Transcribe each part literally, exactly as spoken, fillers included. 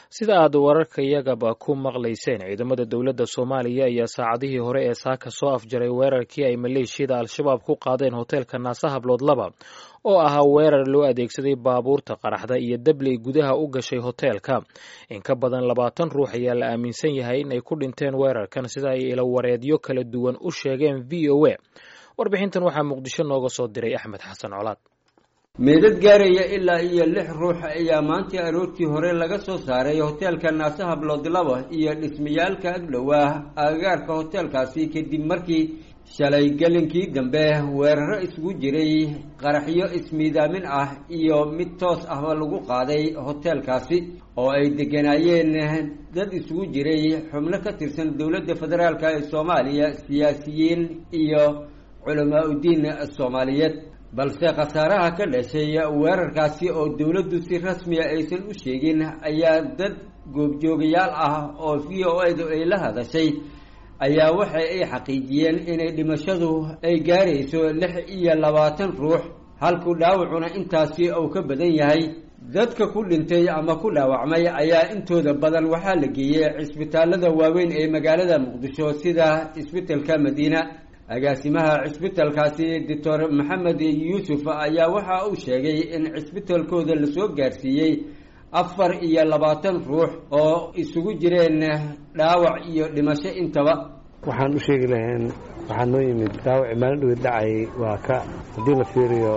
sida aad wararka iyagaba ku maqlayseen ciidamada dowladda Soomaaliya ayaa saacadihii hore ee saaka soo afjaray weerarkii ay maleeshiyada al-shabaab ku qaadeen hoteelka Naasa Hablood laba oo ahaa weerar loo adeegsaday baabuurta qaraxda iyo dabley gudaha u gashay hoteelka. In ka badan labaatan ruux ayaa la aaminsan yahay in ay ku dhinteen weerarkan sida ay ila wareedyo kala duwan u sheegeen V O A. Warbixintan waxaa Muqdisho nooga soo diray Axmed Xasan Colaad. meedad gaaraya ilaa iyo lix ruux ayaa maanta aroortii hore laga soo saaray hoteelka Naasa Hablood laba iyo dhismayaalka agdhowaa agagaarka hoteelkaasi kadib markii shalay galinkii dambe weeraro isugu jiray qaraxyo ismiidaamin ah iyo mid toos ah lagu qaaday hoteelkaasi oo ay deganayeen dad isugu jiray xubno ka tirsan dowladda federaalka ee Soomaaliya, siyaasiyiin iyo culamaa u diin Soomaaliyeed. balse khasaaraha ka dhashay weerarkaasi oo dowladdu si rasmi ah aysan u sheegin ayaa dad goobjoogayaal ah oo V O A ay la hadashay ayaa waxa ay xaqiijiyeen inay dhimashadu ay gaarayso lix iyo labaatan ruux halku dhaawacuna intaasi uu ka badan yahay. dadka ku dhintay ama ku dhaawacmay ayaa intooda badan waxaa la geeyay cisbitaalada waaweyn ee magaalada Muqdisho sida isbitaalka Madiina. agaasimaha cisbitaalkaasi Doctor Maxamed Yuusuf ayaa waxa uu sheegay in cisbitaalkooda la soo gaarsiiyay afar iyo labaatan ruux oo isugu jireen dhaawac iyo dhimasho intaba. waxaan u sheegi lahayn waxaa noo yimid dhaawac maalin dhow dhacay waa ka hadii la fiiriyo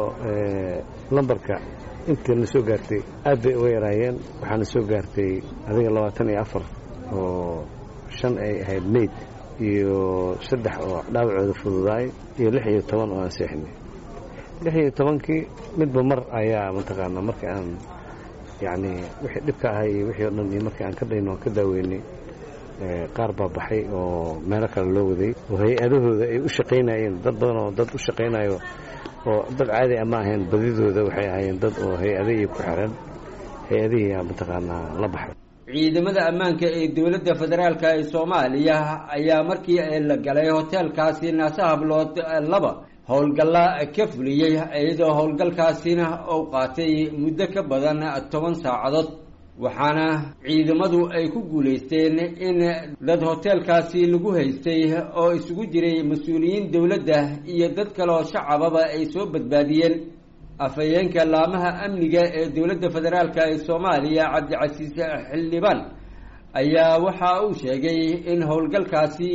lambarka intii la soo gaartay aad bay uga yaraayeen. waxaana soo gaartay adiga labaatan iyo afar oo shan ay ahayd meyd iyo saddex oo dhaawacooda fududaay iyo lix iyo toban oo aan seexnay. lix iyo tobankii midba mar ayaa mataqaanaa markii aan yacni wixii dhibka ahay iyo wixii oo dhan iyo markii aan ka dhayno aan ka daaweynay qaar baa baxay oo meelo kale loo waday oo hay-adahooda ay u shaqaynayeen. dad badan oo dad u shaqaynayo oo dad caadi ama ahayn badidooda waxay ahaayeen dad oo hay-adihii ku xiran hay-adihii mataqaanaa la baxay. ciidamada ammaanka ee dowladda federaalka ee Soomaaliya ayaa markii ay la galay hoteelkaasi Naasa Hablood laba howlgalla ka fuliyay iyadoo howlgalkaasina uu qaatay muddo ka badan toban saacadood. waxaana ciidamadu ay ku guuleysteen in dad hoteelkaasi lagu haystay oo isugu jiray mas'uuliyiin dowladda iyo dad kale oo shacababa ay soo badbaadiyeen. afayeenka laamaha amniga ee dowladda federaalka ee Soomaaliya Cabdicasiis Xildhibaan ayaa waxa uu sheegay in howlgalkaasi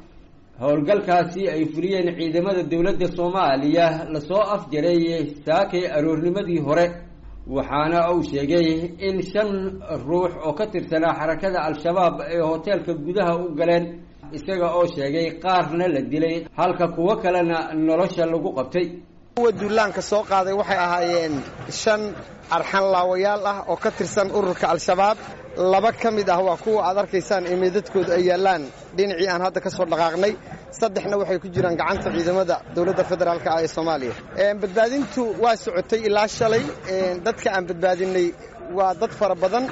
howlgalkaasi ay fuliyeen ciidamada dowladda Soomaaliya la soo afjaray saakay aroornimadii hore. waxaana uu sheegay in shan ruux oo ka tirsanaa xarakada al-shabaab ay hoteelka gudaha u galeen isaga oo sheegay qaarna la dilay halka kuwa kalena nolosha lagu qabtay. kuwa duulaanka soo qaaday waxay ahaayeen shan arxan laawayaal ah oo ka tirsan ururka al-shabaab. laba ka mid ah waa kuwa aad arkaysaan ee meedadkooda ay yaalaan dhinacii aan hadda ka soo dhaqaaqnay. saddexna waxay ku jiraan gacanta ciidamada dowladda federaalka ee Soomaaliya. badbaadintu waa socotay ilaa shalay. dadka aan badbaadinay waa dad fara badan.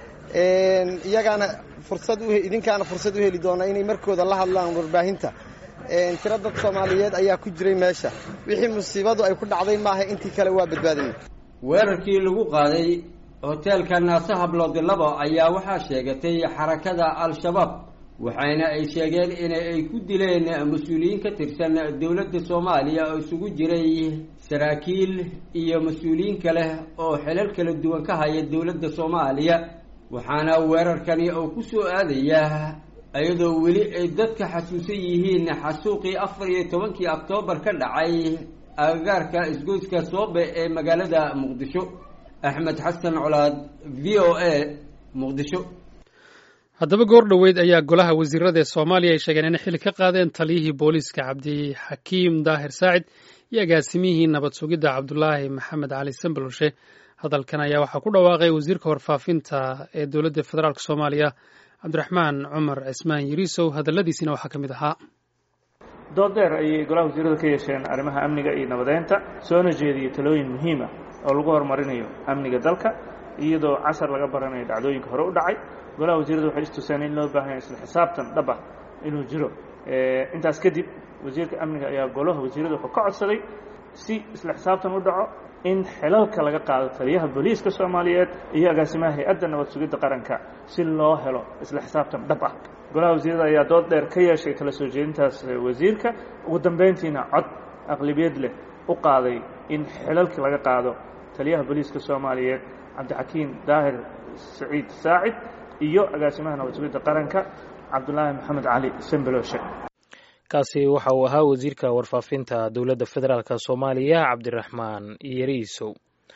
iyagana fursad u idinkaana fursad u heli doona inay markooda la hadlaan warbaahinta. tiro dad Soomaaliyeed ayaa ku jiray meesha. wixii musiibadu ay ku dhacday maaha intii kale waa badbaadinay. weerarkii lagu qaaday hoteelka Naasa Hablood laba ayaa waxaa sheegatay xarakada al-shabaab waxayna ay sheegeen in ay ku dileen mas'uuliyiin ka tirsan dowladda Soomaaliya oo isugu jiray saraakiil iyo mas'uuliyiin kale oo xilal kala duwan ka haya dowladda Soomaaliya. waxaana weerarkani uu ku soo aadayaa ayadoo weli ay dadka xasuusan yihiin xasuuqii afar iyo tobankii Oktoobar ka dhacay agagaarka isgoyska Soobe ee magaalada Muqdisho. Axmed Xasan Colaad, V O A, Muqdisho. haddaba goor dhoweyd ayaa golaha wasiirada ee Soomaaliya ay sheegeen inay xil ka qaadeen taliyihii booliiska Cabdi Xakiim Daahir Saacid iyo agaasimihii nabad sugidda Cabdulaahi Maxamed Cali Sambaloshe. hadalkan ayaa waxaa ku dhawaaqay wasiirka warfaafinta ee dowladda federaalka Soomaaliya Cabdiraxmaan Cumar Cismaan Yariisow. hadalladiisina waxaa ka mid ahaa dood dheer ayay golaha wasiirada ka yeesheen arrimaha amniga iyo nabadeynta soona jeediyey talooyin muhiim ah oo lagu horumarinayo amniga dalka iyadoo casar laga baranayo dhacdooyinka hore u dhacay. golaha wasiirada waxay istuseen in loo baahan yahay isla xisaabtan dhab ah inuu jiro. intaas kadib wasiirka amniga ayaa golaha wasiirada wuxuu ka codsaday si isla xisaabtan u dhaco in xilalka laga qaado taliyaha booliiska soomaaliyeed iyo agaasimaha hay-adda nabad sugidda qaranka si loo helo isla xisaabtan dhab ah. golaha wasiirada ayaa dood dheer ka yeeshay kala soo jeedintaas wasiirka, ugu dambeyntiina cod aqlabiyad leh u qaaday in xilalka laga qaado taliyaha booliiska soomaaliyeed cabdixakiim daahir saciid saacid iyo agaasimaha nabad sugidda qaranka cabdulaahi maxamed cali sambaloshe. kaasi waxa uu ahaa wasiirka warfaafinta dowladda federaalk soomaaliya cabdiraxmaan yariisow.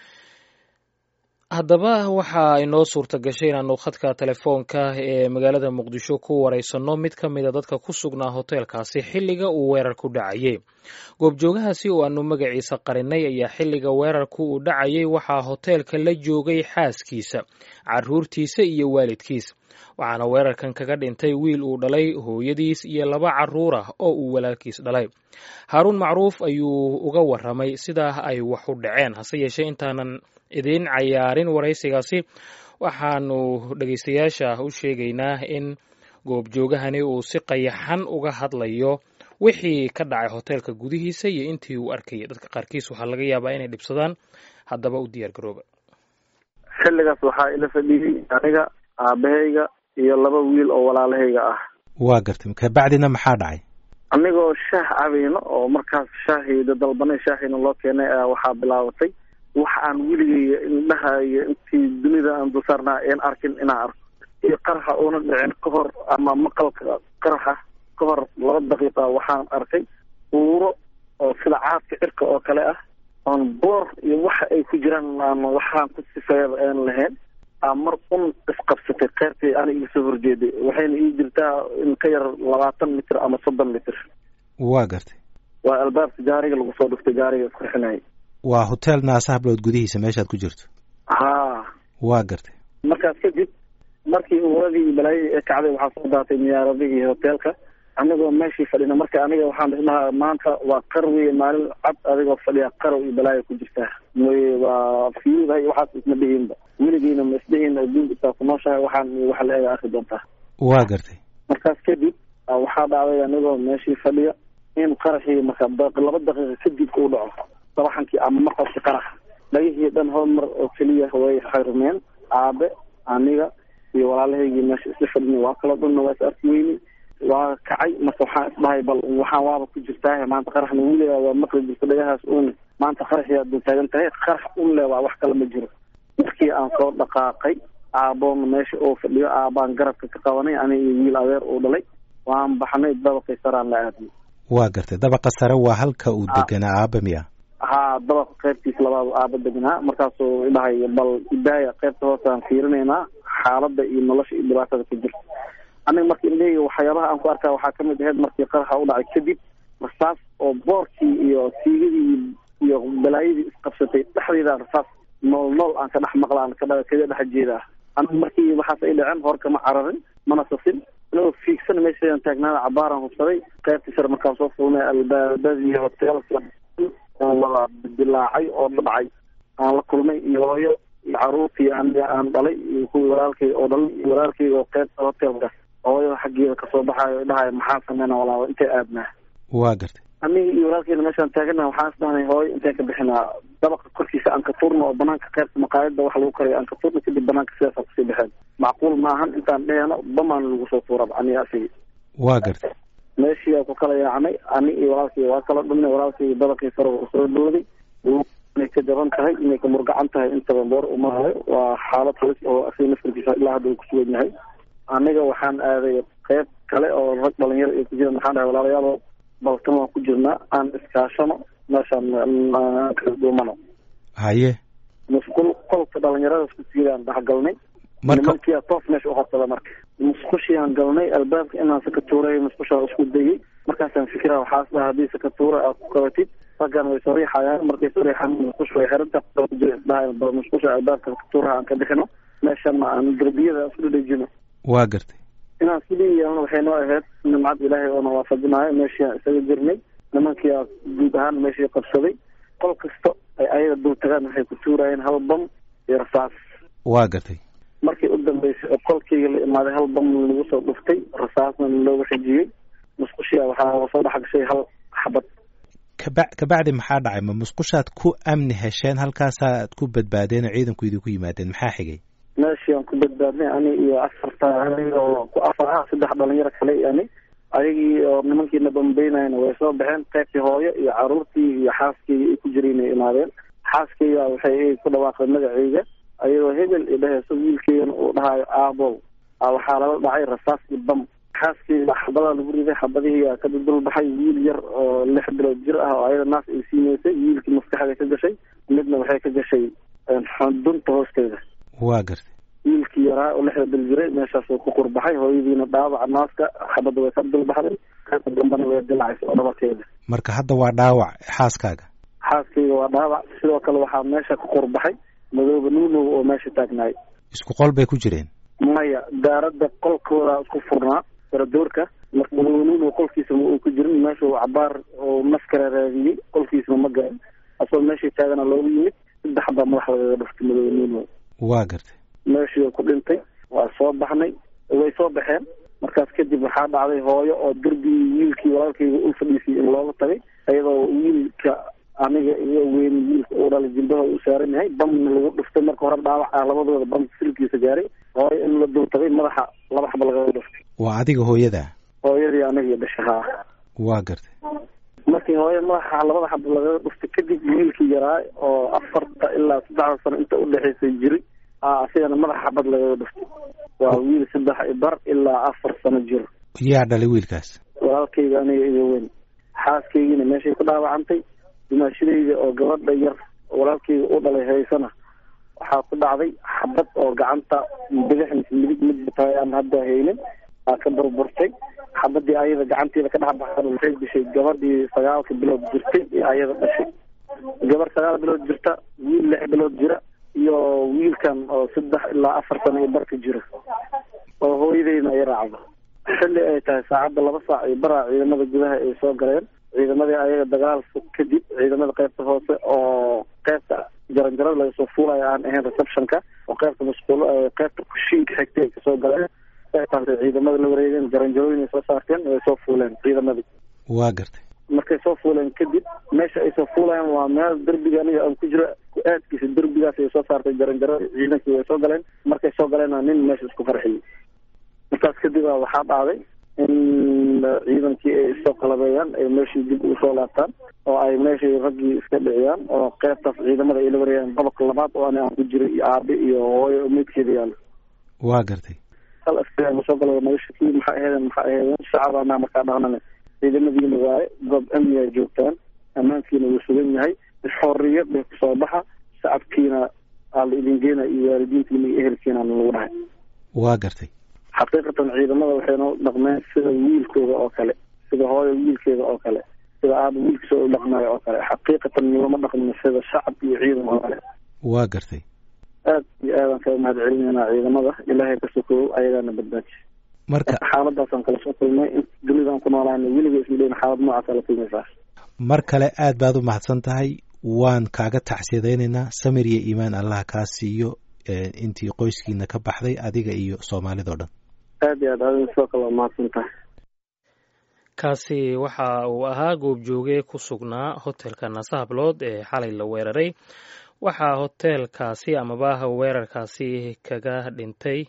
haddaba waxa inoo suurta gashay inaanu khadka telefoonka ee magaalada muqdisho ku wareysanno mid ka mida dadka ku sugnaa hoteelkaasi xilliga uu weerarku dhacayey. goobjoogahaasi oo aanu magaciisa qarinay ayaa xilliga weerarku uu dhacayey waxaa hoteelka la joogay xaaskiisa, caruurtiisa iyo waalidkiis, waxaana weerarkan kaga dhintay wiil uu dhalay hooyadiis iyo laba carruur ah oo uu walaalkiis dhalay. haaruun macruuf ayuu uga warramay sidaa ay wax u dhaceen. hase yeeshee intaanan idiin cayaarin waraysigaasi waxaanu dhegaystayaasha u sheegaynaa in goobjoogahani uu si qayaxan uga hadlayo wixii ka dhacay hoteelka gudihiisa iyo intii uu arkayay. dadka qaarkiis waxaa laga yaabaa inay dhibsadaan, haddaba u diyaar garooba. xilligaas waxaa ila fadhiyey aniga, aabahayga iyo laba wiil oo walaalahayga ah. waa gartay. kabacdina maxaa dhacay? anigoo shaah cabayno oo markaas shaahiyda dalbanay, shaahina loo keenay ayaa waxaa bilaabatay wax aan weligay indhaha iyo intii dunida aan dulsaarnaa een arkin inaan arko. iyo qaraxa uuna dhicin ka hor ama maqalka qaraxa ka hor laba daqiiqa waxaan arkay uuro oo sida caadka cirka oo kale ah, oon boor iyo waxa ay ku jiraan aan waxaan ku sifeeyaba aan lahayn. mar un isqabsatay qaybtii aniga iga soo horjeeday, waxayna ii jirtaa in ka yar labaatan mitir ama soddon mitir. waa gartay. waa albaabka gaariga lagu soo dhuftay, gaariga isqurxinayay. waa hotel naasahablood gudihiisa meeshaad ku jirto? haa. waa gartay. markaas kadib markii uuradii iyo balaayadii ee kacday waxaa soo daatay miyaaradihii hoteelka, anigoo meeshii fadhina. marka aniga waxaan isdhahaa maanta waa qarwiye maalin cad adigoo fadhiya qarow iyo balaayo ku jirtaa mooye, waa fiyuudahay waxaas isma dhihiinba, weligiina ma isdhihiin adduunka isaa ku nooshahay waxaan waxa la eega arki doontaa. waa gartay. markaas kadib waxaa dhacday anigoo meeshii fadhiya in qaraxii marka laba daqiiqa kadib uu dhaco sabaxankii ama maqalkii qaraxa. dhagihii dhan hal mar oo keliya way xirmeen. aabe, aniga iyo walaalahaygii meesha isla fadhina waa kala dhanna waa is arki weyni. waa kacay marka waxaan isdhahay bal waxaan waaba ku jirtaa maanta qaraxna weliga waa maqli jirta dhagahaas uun maanta qaraxii aad taagan tahay, qarax un le waa wax kale ma jiro. markii aan soo dhaqaaqay aaboona meesha oo fadhiyo, aabaan garabka ka qabanay, aniga iyo wiil adeer uu dhalay, waan baxnay dabaqii saraan la aadnay. waa gartay. dabaqa sare waa halka uu deganaa aaba miya? haa, dabaqa qaybtiisa labaad aaba deganaa. markaasuu idhahay bal idaaya qaybta hoosaan fiirinaynaa xaaladda iyo nolosha iyo dhibaatada ka jirta. aniga markii indhahayga waxyaabaha aan ku arkaa waxaa ka mid ahayd markii qaraxa u dhacay kadib rasaas oo boorkii iyo siigadii iyo balaayadii isqabsatay dhexdeeda rasaas nool nool aan ka dhex maqlaan kaga dhex jeedaa. aniga markii waxaas ay dhaceen hor kama cararin mana sasin, anigoo fiigsan meeshayaan taagnaada cabaaraan hubsaday. qaybtii sare markaan soo fulnay albaabadii hoteelka oo wada dilaacay oo dhacay aan la kulmay, iyo hooyo iyo caruurtii aniga aan dhalay iyo kuwii walaalkay oo dhalay iyo walaalkay oo qaybta hoteelka hooyada xaggeeda kasoo baxaayo dhahay maxaa sameynaa walaalo intay aadnaa. waa gartay. aniga iyo walaalkeena meeshaan taagana waxaan isdhahnay hooyo intay ka bixinaa dabaqa korkiisa aan ka turno oo banaanka qaybta maqaayada wax lagu karayo aan ka turno, kadib banaanka sidaasa kusii baxeen. macquul maahan intaan dheheeno bamaan lagu soo tuuraba aniga asigi. waa gartay. meeshii aa ku kala yaacnay, ani iyo walaalkay waa kala dhumnay. walaalkay dabaqii sare uu soo dhooday, inay ka jaban tahay inay ka murgacan tahay intaba boor umaayo. waa xaalad halis oo asiga naftarkiisa ilaa hadda uu kusugan yahay. aniga waxaan aaday qayb kale oo rag dhalinyaro ay ku jiraan. waxaan dhahay walaalayaal balkan waan ku jirnaa, aan iskaashano meeshaan kala duumano. haye. musqul qolka dhalinyaradaas ku siiraan dhexgalnay. nimankiia toos meesha u horsada. marka musqushiaan galnay, albaabka inaan sakatuuray musqushaa isku dayay. markaasaan fikira waxaas dhaha haddii sakatuura aad ku qabatid raggan way soo riixayaan. markay soo riixaan musqusha way xiranta dhahay bal musqusha albaabka sakatuuraha aan ka bixino, meeshana aan darbiyada isku dhadhejino. waa gartay. inaan sidii yeelno waxay noo ahayd nimcad ilaahay oo na waafajinaayo. meeshii isaga jirnay, nimankii aa guud ahaan meeshii qabsaday. qol kasta ay ayaga dul tagaan waxay ku tuurayeen hal bam iyo rasaas. waa gartay. markii u dambeysay oo qolkayga la imaaday hal bam lagu soo dhuftay, rasaasna looga xijiyey. musqushia waxaa soo dhex gashay hal xabad. kabacdi maxaa dhacay? ma musqushaad ku amni hesheen halkaasaad ku badbaadeen oo ciidanku idinku yimaadeen? maxaa xigay? meeshii aan ku badbaadnay ani iyo afarta oo ku afar ah saddex dhalinyaro kale ani ayagii oo nimankiina bambeynayna way soo baxeen. qaybtii hooyo iyo caruurtii iyo xaaskeyga ay ku jireen ay imaadeen. xaaskeyga waxay ku dhawaaqday magaceyga ayadoo hebel i dhahayso, wiilkeygana uu dhahayo aabow. waxaa lala dhacay rasaas iyo bam. xaaskeyga xabadaa lagu riday, xabadihii ka dul baxay. wiil yar oo lix bilood jir ah oo ayada naas ay siineysay, wiilkii maskaxda ka gashay, midna waxay ka gashay dunta hoosteeda. waa gartay. wiilkii yaraa oo lixda bil jiray meeshaasuu ku qurbaxay, hooyadiina dhaawaca naaska xabadda way ka dulbaxday, qaybta dambana way dilacaysa oo dhabarkeeda. marka hadda waa dhaawac xaaskaaga? xaaskeyga waa dhaawac. sidoo kale waxaa meesha ku qurbaxay madooba nuunow oo meesha taagnaay. isku qol bay ku jireen? maya, daaradda qolkooda isku furnaa faradoorka. marka madooba nuunow qolkiisa ma uu ku jirin, meeshuu cabaar oo naskara raadiyey, qolkiisana ma garan. asagoo meeshii taagana loogu yimid, saddex baa madaxdooda dhuftay madooba nuunow. waa gartay. meeshii ku dhintay. waa soo baxnay, way soo baxeen. markaas kadib waxaa dhacday hooyo oo derbigii wiilkii walaalkeyga u fadhiisiyay in looga tagay, iyadoo wiilka aniga iyo weyn wiilka uu dhalay jilbaha uu saaran yahay, bamna lagu dhuftay. marka hore dhaawac ah labadooda bam silkiisa gaaray. hooyo in la dul tagay, madaxa laba xaba lagaga dhuftay. waa adiga hooyada? hooyadii aniga iyo dhashay. haa. waa gartay. markii hooyo madaxa labada xaba lagaga dhuftay kadib, wiilkii yaraa oo afarta ilaa saddexda sano inta udhexaysay jiray asigana madaxa xabad lagaga dhuftay. waa wiil saddex bar ilaa afar sano jiro. yaa dhalay wiilkaas? walaalkeyga aniga iyo weyn. xaaskeygiina meeshay ku dhaawacantay. dimaashadeyda oo gabadha yar walaalkeyga u dhalay haysana waxaa ku dhacday xabad oo gacanta bidix mise midig mid tahay aan hadda haynin aa ka burburtay. xabadii ayada gacanteeda ka dhex baxsan waxay dishay gabadhii sagaalka bilood jirtay ee ayada dhashay. gabar sagaal bilood jirta, wiil lix bilood jira, iyo wiilkan oo saddex ilaa afar sano iyo barka jira oo hooyadeyna ay raacdo. xilli ay tahay saacadda laba saac iyo baraa ciidamada gudaha ay soo galeen. ciidamadii ayaga dagaal kadib ciidamada qaybta hoose oo qaybta jaranjarada laga soo fuulaya aan ahayn receptionka oo qaybta masquulo qaybta kushiinka xigtay ay kasoo galeen. qaybtaas ciidamada la wareegeen, jaranjarooyin ay soo saarteen, way soo fuuleen ciidamadii. waa gartay. markay soo fuuleen kadib, meesha ay soo fuulayaan waa meel derbiga aniga aan ku jira ku-aadkiisa derbigaas ay soo saartay jaranjarada. ciidankii way soo galeen. markay soo galeenaa nin meesha isku farxiyey. markaas kadib waxaa dhacday in ciidankii ay isoo qalabeeyaan, ay meeshii dib u soo laabtaan oo ay meeshii raggii iska dhiciyaan oo qaybtaas ciidamada ay la wareegaan qodobka labaad oo ani aan ku jiray iyo aabe iyo hooyo oo meydkeeda yaalo. waa gartay. hal askari ma soo galo noloshakii maxay ahaydeen maxay ahaydeen shacabana markaa dhaqnane ciidamadiina waaye goob amni ay joogtaan, ammaankiina wuu sugan yahay, xorriyad bay kusoo baxa, shacabkiina aa la idin geena iyo waalidiintiina iyo ehelkiina lagu dhahay. waa gartay. xaqiiqatan ciidamada waxay noo dhaqmeen sida wiilkooda oo kale, sida hooyo wiilkeeda oo kale, sida aaba wiilkiisa u dhaqmaayo oo kale. xaqiiqatan nagama dhaqmin sida shacab iyo ciidan oo kale. waa gartay. aad iyo aadaan kaga mahad celinaynaa ciidamada. ilaahay ka sokow ayagaana badbaajiy. marka xaaladaasaan kala soo kulmay. in dunidaan ku noolaana weliga isma dheyn xaalad noocaasa la kulmaysaa. mar kale aad baad u mahadsan tahay. waan kaaga tacsiyadaynaynaa. samir iyo iimaan allah kaa siiyo intii qoyskiina ka baxday, adiga iyo soomaalida o dhan. aad iyo aad adiga sidoo kale waa mahadsan tahay. kaasi waxa uu ahaa goobjooge ku sugnaa hotelka nasahablood ee xalay la weeraray. waxaa hoteelkaasi amaba weerarkaasi kaga dhintay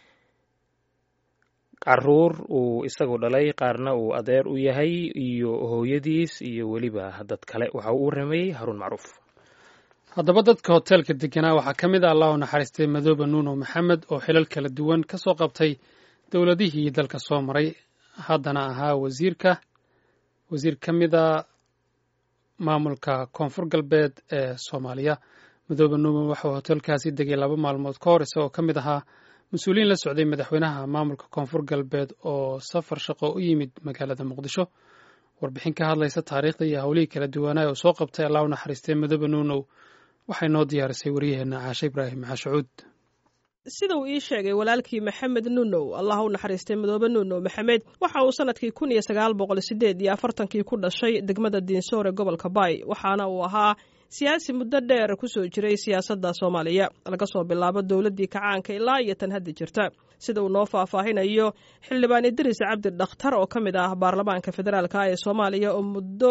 caruur uu isagu dhalay, qaarna uu adeer u yahay, iyo hooyadiis iyo weliba dad kale. waxa uu rameeyey haruun macruuf. haddaba dadka hoteelka deganaa waxaa ka mid ah allah u naxariistay madoobe nuuno maxamed oo xilal kala duwan ka soo qabtay dowladihii dalka soo maray, haddana ahaa wasiirka wasiir ka mida maamulka koonfur galbeed ee soomaaliya. madoobe nuuno waxuu hoteelkaasi degay laba maalmood ka hor isagoo ka mid ahaa mas-uuliyiin la socday madaxweynaha maamulka koonfur galbeed oo safar shaqo u yimid magaalada muqdisho. warbixin ka hadlaysa taariikhda iyo howlihii kala duwanaa oo soo qabtay allah u naxariistay madoobe nuuno waxay noo diyaarisay waryaheena caashe ibraahim maxashucuud. sida uu ii sheegay walaalkii maxamed nuunow allah u naxariistay madoobe nuunow maxamed waxa uu sanadkii kun iyo sagaal boqol sideed iyo afartankii ku dhashay degmada diinsoor ee gobolka baay, waxaana uu ahaa siyaasi muddo dheer ku soo jiray siyaasadda soomaaliya laga soo bilaabo dowladdii kacaanka ilaa iyo tan hadda jirta. sida uu noo faahfaahinayo xildhibaan idriis cabdi dhakhtar oo ka mid ah baarlamaanka federaalka ee soomaaliya oo muddo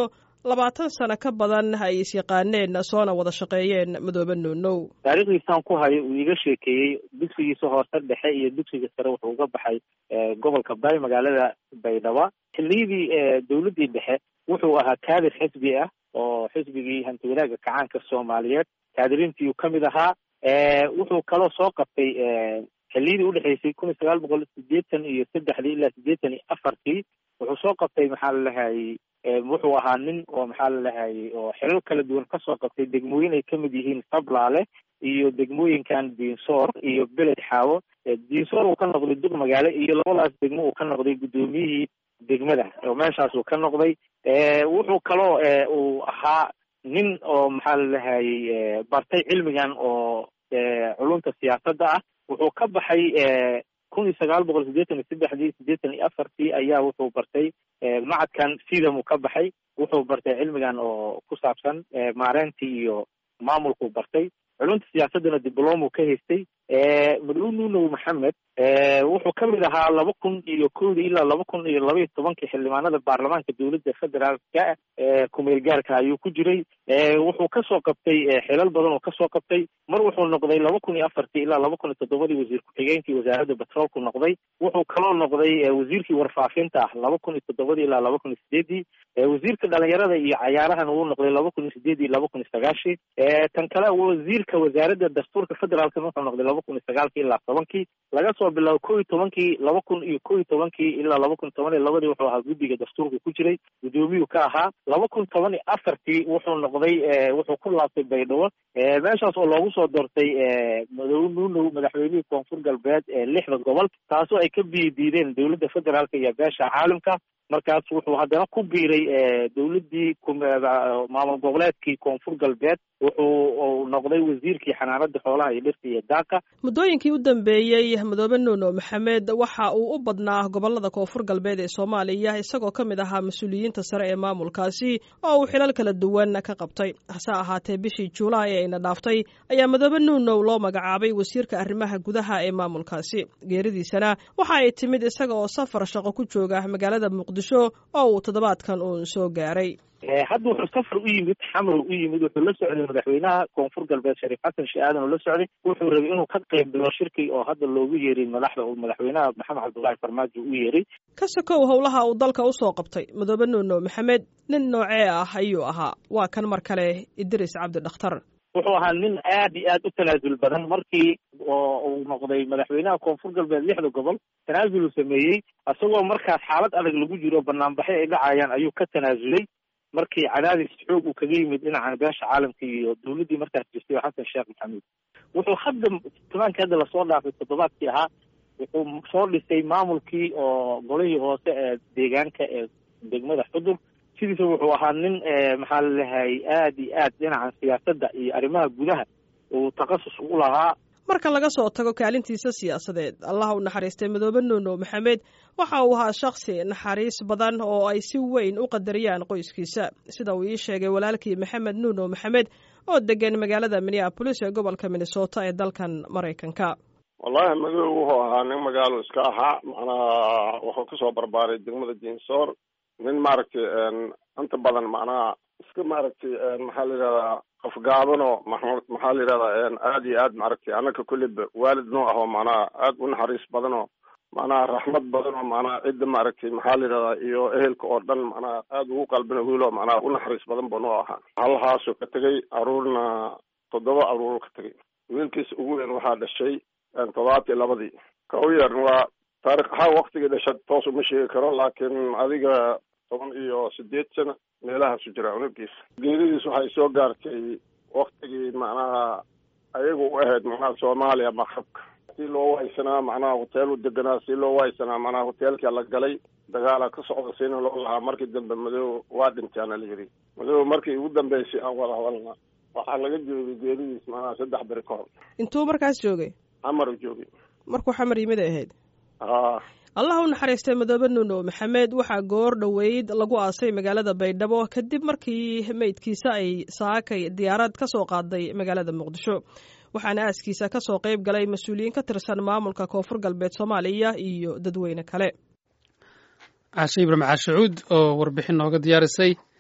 labaatan sano ka badan ay isyaqaaneen soona wada shaqeeyeen madoobe nuunow. taariikhdiisaan ku hayo uu iga sheekeeyey dugsigiisa hoose dhexe iyo dugsiga sare wuxuu uga baxay gobolka bay magaalada baydhabo. xilliyadii dawladdii dhexe wuxuu ahaa kaadir xisbi ah oo xisbigii hanti wanaagga kacaanka soomaaliyeed kaadirintiiu ka mid ahaa. wuxuu kaloo soo qabtay xilliyadii udhexaysay kun iyo sagaal boqol sideetan iyo saddexdii ilaa sideetan iyo afartii wuxuu soo qabtay maxaa lalahayey wuxuu ahaa nin oo maxaa lalahayey oo xilal kala duwan kasoo qabtay degmooyin ay kamid yihiin sablaale iyo degmooyinkan diinsoor iyo beled xaawo. diinsoor uu ka noqday duq magaale iyo labadaas degmo uu ka noqday guddoomiyihii degmada oo meeshaas uu ka noqday. wuxuu kaloo uu ahaa nin oo maxaa lalahayey bartay cilmigan oo culumta siyaasadda ah. wuxuu ka baxay kun iyo sagaal boqol sideetan iyo saddexdii sideetan iyo afartii ayaa wuxuu bartay macadkan sidam uu ka baxay. wuxuu bartay cilmigan oo ku saabsan maareyntii iyo maamulkuu bartay. culumta siyaasaddana diblom uu ka haystay. madoobe nuunow maxamed wuxuu ka mid ahaa laba kun iyo kowdii ilaa laba kun iyo laba iyo tobankii xildhibaanada baarlamaanka dowladda federaalka kumeel gaarka ayuu ku jiray. wuxuu kasoo qabtay xilal badan oo kasoo qabtay. mar wuxuu noqday laba kun iyo afartii ilaa laba kun iyo toddobadii wasiir ku-xigeenkii wasaaradda batroolku noqday. wuxuu kaloo noqday wasiirkii warfaafinta ah laba kun iyo toddobadii ilaa laba kun iyo sideedii. wasiirka dhalinyarada iyo cayaarahan wuu noqday laba kun iyo sideedii laba kun iyo sagaashii. tan kale wasiirka wasaaradda dastuurka federaalka wuxuu noqday laba kun iyo sagaalkii ilaa tobankii. laga soo bilaabo kow iyo tobankii laba kun iyo kow iyo tobankii ilaa laba kun toban iyo labadii wuxuu ahaa guddiga dastuurka ku jiray guddoomiyuu ka ahaa. laba kun toban iyo afartii wuxuu noqday wuxuu ku laabtay baydhabo meeshaas oo loogu soo doortay madoobe nuunow madaxweynihii koonfur galbeed ee lixda gobol taasoo ay ka biyi diideen dowladda federaalka iyo beesha caalamka. markaas wuxuu haddana ku biiray dowladdii maamul goboleedkii koonfur galbeed. wuxuu noqday wasiirkii xanaanada xoolaha iyo dhirta iyo daaqa. muddooyinkii u dambeeyey madoobe nuunow maxamed waxa uu u badnaa gobolada koonfur galbeed ee soomaaliya isagoo ka mid ahaa mas-uuliyiinta sare ee maamulkaasi oo uu xilal kala duwan ka qabtay. hase ahaatee bishii juulaay ee ina dhaaftay ayaa madoobe nuunow loo magacaabay wasiirka arrimaha gudaha ee maamulkaasi. geeridiisana waxa ay timid isaga oo safar shaqo ku jooga magaalada muqdisho oo uu toddobaadkan uun soo gaaray. hadda wuxuu safar u yimid xamar u yimid wuxuu la socday madaxweynaha koonfur galbeed shariif xasan sheekh aadan oo la socday. wuxuu rabay inuu ka qayb galo shirki oo hadda loogu yeeray madaxda uu madaxweynaha maxamed cabdullaahi farmaajo u yeeray. ka sokow howlaha uu dalka usoo qabtay madoobe nuunow maxamed nin noocee ah ayuu ahaa. waa kan mar kale idris cabdi dhakhtar. wuxuu ahaa nin aad iyo aad u tanaasul badan. markii oo uu noqday madaxweynaha koonfur galbeed lixda gobol tanaasul uu sameeyey isagoo markaas xaalad adag lagu jiro banaanbaxyo ay dhacayaan ayuu ka tanaasulay. markii cadaadis xoog uu kaga yimid dhinaca beesha caalamka iyo dowladdii markaas jirtay xasan sheekh maxamuud. wuxuu hadda tobankii hadda lasoo dhaafay toddobaadkii ahaa wuxuu soo dhisay maamulkii oo golihii hoose ee deegaanka ee degmada xudur. sidiisa wuxuu ahaa nin maxaa lalahay aad iyo aad dhinaca siyaasadda iyo arrimaha gudaha uu takhasus u lahaa. marka laga soo tago kaalintiisa siyaasadeed allah u naxariistay madoobe nuunow maxamed waxa uu ahaa shakhsi naxariis badan oo ay si weyn u qadariyaan qoyskiisa sida uu ii sheegay walaalkii maxamed nuunow maxamed oo degan magaalada minneapolis ee gobolka minnesota ee dalkan maraykanka. wallahi madoobe wuxuu ahaa nin magaalo iska ahaa macnaha wuxuu kasoo barbaaray degmada diinsoor. nin maaragtay inta badan macnaha iska maaragtay maxaa la yidhahdaa afgaabano maxaa la yidhahdaa aad iyo aad maaragtay anaka kulliba waalid noo ah oo macnaha aad u naxariis badan oo macnaha raxmad badan oo macnaha cidda maaragtay maxaa la yidhahdaa iyo ehelka oo dhan macnaha aad ugu qalbina wiilo macnaha u naxariis badan buu noo ahaa. halhaasuu ka tegay aruurna toddoba aruur ka tegay. wiilkiisa ugu weyn waxaa dhashay toddobaatan iyo labadii. ka u yar waa taarikh ahaan waktigii dhasha toos uma sheegi karo laakiin adiga toban iyo sideed sano meelahaasu jiraa unugiisa. geeridiis waxay soo gaartay waktigii macnaha ayagu u ahayd macnaha soomaaliya maqrabka si loo waysanaa macnaha hoteel u deganaa si loo waysanaa macnaha hoteelkia la galay dagaala ka socda sina loo lahaa. markii dambe madoobe waa dhintaana la yidhi. madoobe markii ugu dambeysay aan wada hadalna waxaa laga joogay geeridiis macnaha saddex beri ka hor. intuu markaas joogay? xamar u joogay. markuu xamar yimid ay ahayd? a allah u naxariistay madoobe nuunow maxamed waxaa goor dhoweyd lagu aasay magaalada baydhabo kadib markii meydkiisa ay saakay diyaarad ka soo qaaday magaalada muqdisho. waxaana aaskiisa ka soo qayb galay mas-uuliyiin ka tirsan maamulka koonfur galbeed soomaaliya iyo dadweyne kale. caashe ibraahim caashacuud oo warbixin nooga diyaarisay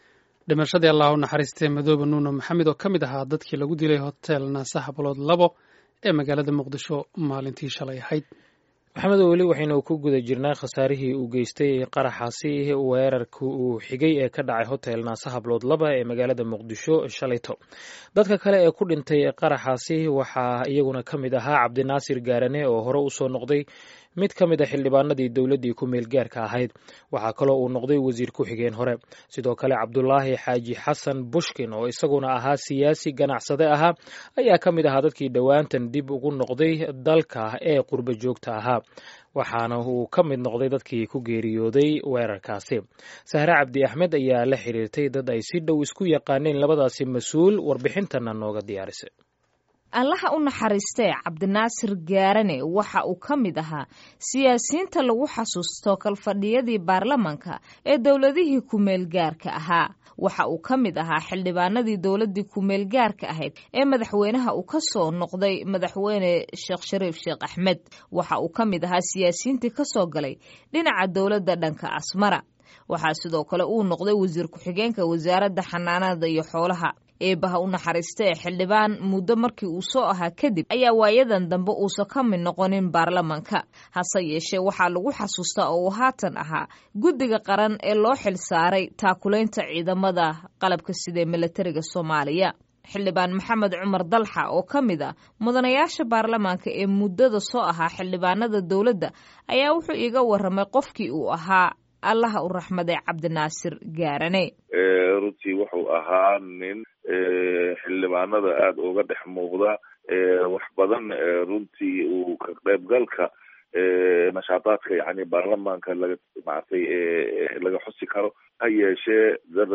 dhimashadii allah u naxariistay madoobe nuuno maxamed oo ka mid ahaa dadkii lagu dilay hotel naasa hablood labo ee magaalada muqdisho maalintii shalay ahayd. maxamed weli waxaynu ku guda jirnaa khasaarihii uu geystay qaraxaasi weerarka uu xigay ee ka dhacay hotel naasa hablood laba ee magaalada muqdisho shalayto. dadka kale ee ku dhintay qaraxaasi waxaa iyaguna ka mid ahaa cabdinaasir gaarane oo hore usoo noqday mid ka mid a xildhibaanadii dowladdii ku meel gaarka ahayd. waxaa kaloo uu noqday wasiir ku-xigeen hore. sidoo kale cabdulaahi xaaji xasan bushkin oo isaguna ahaa siyaasi ganacsade ahaa ayaa ka mid ahaa dadkii dhowaantan dib ugu noqday dalka ee qurbo joogta ahaa, waxaana uu ka mid noqday dadkii ku geeriyooday weerarkaasi. sahre cabdi axmed ayaa la xiriirtay dad ay si dhow isku yaqaaneen labadaasi mas-uul, warbixintana nooga diyaarisay. allaha u naxariistee cabdinaasir gaarane waxa uu ka mid ahaa siyaasiyiinta lagu xasuusto kalfadhiyadii baarlamanka ee dowladihii ku-meel gaarka ahaa. waxa uu ka mid ahaa xildhibaanadii dowladdii ku-meel gaarka ahayd ee madaxweynaha uu ka soo noqday madaxweyne sheekh shariif sheekh axmed. waxa uu ka mid ahaa siyaasiyiintii ka soo galay dhinaca dowladda dhanka asmara. waxaa sidoo kale uu noqday wasiir ku-xigeenka wasaaradda xanaanada iyo xoolaha. eebaha u naxariista ee xildhibaan muddo markii uu soo ahaa kadib ayaa waayadan dambe uusan ka mid noqonin baarlamanka. hase yeeshee waxaa lagu xasuustaa oo uu haatan ahaa guddiga qaran ee loo xil saaray taakulaynta ciidamada qalabka sida ee milatariga soomaaliya. xildhibaan maxamed cumar dalxa oo ka mid ah mudanayaasha baarlamaanka ee muddada soo ahaa xildhibaanada dowladda ayaa wuxuu iiga warramay qofkii uu ahaa allaha u raxmaday cabdinaasir gaarane. runtii wuxuu ahaa nin xildhibaanada aada uga dhex muuqda, wax badan runtii uu ka qaybgalka nashaadaadka yani baarlamaanka laga maaragtay laga xusi karo. ha yeeshee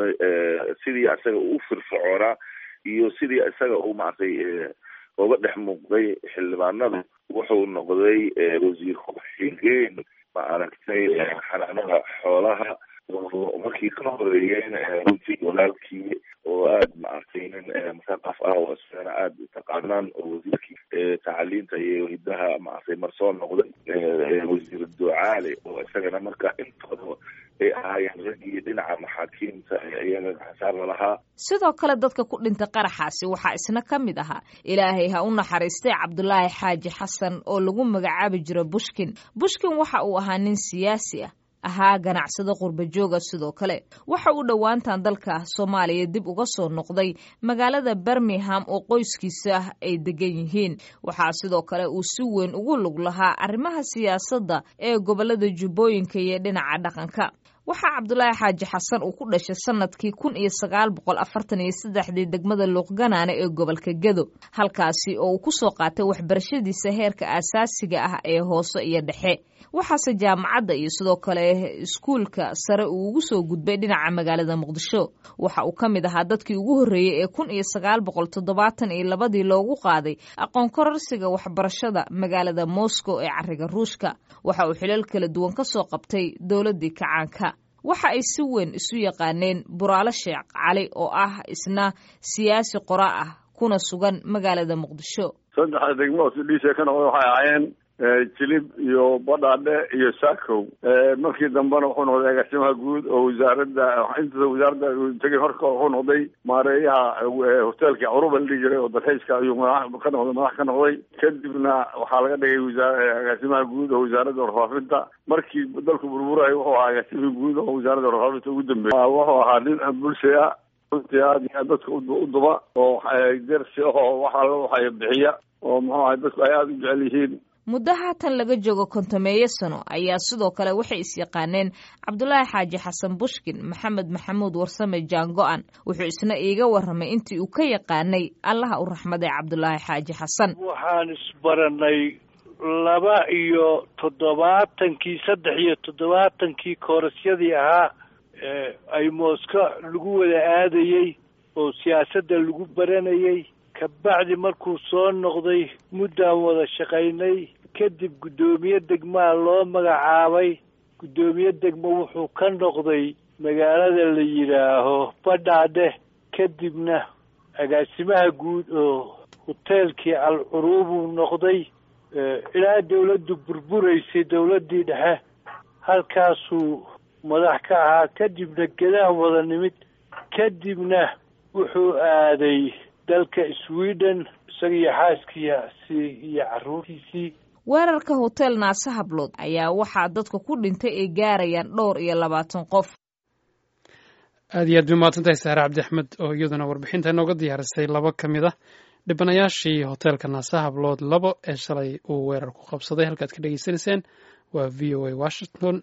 sidii isaga u firfircoonaa iyo sidii isaga uu maaragtay uga dhex muuqday xildhibaanada, wuxuu noqday wasiir ku-xigeen maaragtay xanaanada xoolaha markii ka horeeyeen runtii walaalkii oo aada maaragtay nin musaqaf ah oo isagana aada taqaanaan oo wasiirkii tacaliinta iyo hidaha maaragtay mar soo noqday wasiir ducaale oo isagana marka intooda ay ahaayeen raggii dhinaca maxaakiimta iyaga xasaar lalahaa. sidoo kale dadka ku dhintay qaraxaasi waxaa isna ka mid ahaa ilaahay ha u naxariistay cabdulaahi xaaji xasan oo lagu magacaabi jiro bushkin. bushkin waxa uu ahaa nin siyaasi ah ahaa ganacsado qurba jooga. sidoo kale waxa uu dhowaantan dalka soomaaliya dib uga soo noqday magaalada birmingham oo qoyskiisa ah ay degan yihiin. waxaa sidoo kale uu si weyn ugu lug lahaa arrimaha siyaasadda ee gobolada jubbooyinka iyo dhinaca dhaqanka. waxaa cabdulaahi xaaji xasan uu ku dhashay sanadkii kun iyo sagaal boqol afartan iyo saddexdii degmada luuqganaane ee gobolka gedo, halkaasi oo uu ku soo qaatay waxbarashadiisa heerka aasaasiga ah ee hoose iyo dhexe. waxaase jaamacadda iyo sidoo kale iskuulka sare uu ugu soo gudbay dhinaca magaalada muqdisho. waxa uu ka mid ahaa dadkii ugu horreeyey ee kun iyo sagaal boqol toddobaatan iyo labadii loogu qaaday aqoon kororsiga waxbarashada magaalada moscow ee cariga ruushka. waxa uu xilal kala duwan ka soo qabtay dowladdii kacaanka. waxa ay si weyn isu yaqaaneen buraale sheekh cali oo ah isna siyaasi qora ah kuna sugan magaalada muqdisho. saddexda degmo dhiisha ka noqday waxay ahaayeen jilib iyo badhaadhe iyo saakow. markii dambena wuxuu noqday agaasimaha guud oo wasaaradda inta wasaaradda tegay horka wuxuu noqday maareeyaha hoteelka curuba la dhihi jiray oo dalxiiska ayuu madax ka noqday madax ka noqday. kadibna waxaa laga dhigay wasaa agaasimaha guud oo wasaaradda warfaafinta. markii dalku burburay wuxuu ahaa agaasimihii guud oo wasaaradda warfaafinta ugu dambeeyay. wuxuu ahaa nin bulshaya runtii aad iyo aad dadka u duba oo dersi oo waxa waxay bixiya oo muxuu ahay dadku ay aada u jecel yihiin. muddo haatan laga joogo kontomeeyo sano ayaa sidoo kale waxay is yaqaaneen cabdulaahi xaaji xasan bushkin, maxamed maxamuud warsame jaango-an. wuxuu isna iiga warramay intii uu ka yaqaanay allaha u raxmaday cabdulaahi xaaji xasan. waxaan isbaranay laba iyo toddobaatankii saddex iyo toddobaatankii koorasyadii ahaa ay mooska lagu wada aadayey oo siyaasadda lagu baranayey. kabacdi markuu soo noqday muddaan wada shaqaynay. kadib guddoomiye degmaa loo magacaabay. guddoomiye degmo wuxuu ka noqday magaalada la yidhaaho badhaadhe. kadibna agaasimaha guud oo hoteelkii alcuruubuu noqday ilaa dawladdu burburaysay dawladdii dhexe. halkaasuu madax ka ahaa. kadibna gedaan wada nimid kadibna wuxuu aaday dalka sweden isagiyo xaaskiisi iyo carruurtiisii. weerarka hotel naasa hablood ayaa waxaa dadka ku dhintay ay gaarayaan dhowr iyo labaatan qof. aad iyo aad bay mahadsantahay saare cabdi axmed oo iyaduna warbixinta inooga diyaarisay laba ka mid ah dhibanayaashii hoteelka naasa hablood labo ee shalay uu weerar ku qabsaday. halkaad ka dhegaysanayseen waa v o a washington.